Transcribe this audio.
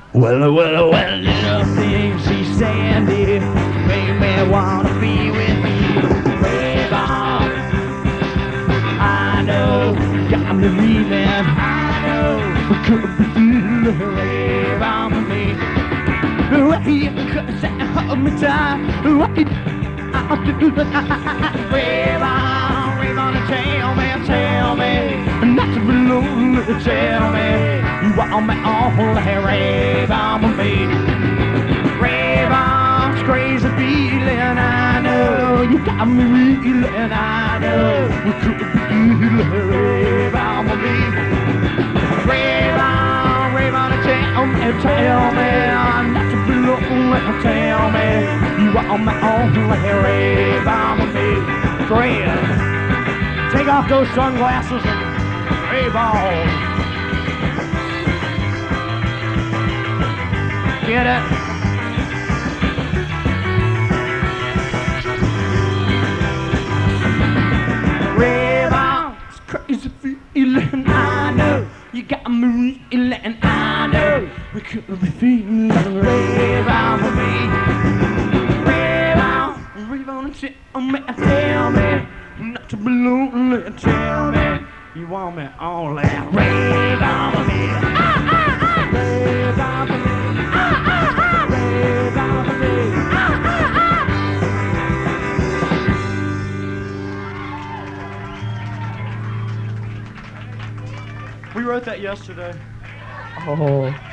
Well, little thing she's saying, dear, make me wanna be with you. Rave on, I know, got me reeling. I know, could be feeling. Rave on with me. Right, cause I hold me tight. Right, I'll do that. Rave on and tell me, not to be lonely. Tell me, you want me all. Rave on with me. Rave on's crazy feeling. I know you got me reeling. I know we could be feeling. Rave on with me. Rave on and tell me, not to be lonely. Tell me, you want me all. Rave on with me. Fred, take off those sunglasses and rave on. Get it? Rave on, it's crazy feeling. I know you got me reeling. I know we could be feeling. Rave on with me. Rave on and tell me, not to be lonely. Tell me you want me all that. Rave on with me. Rave on with me. We wrote that yesterday. Oh.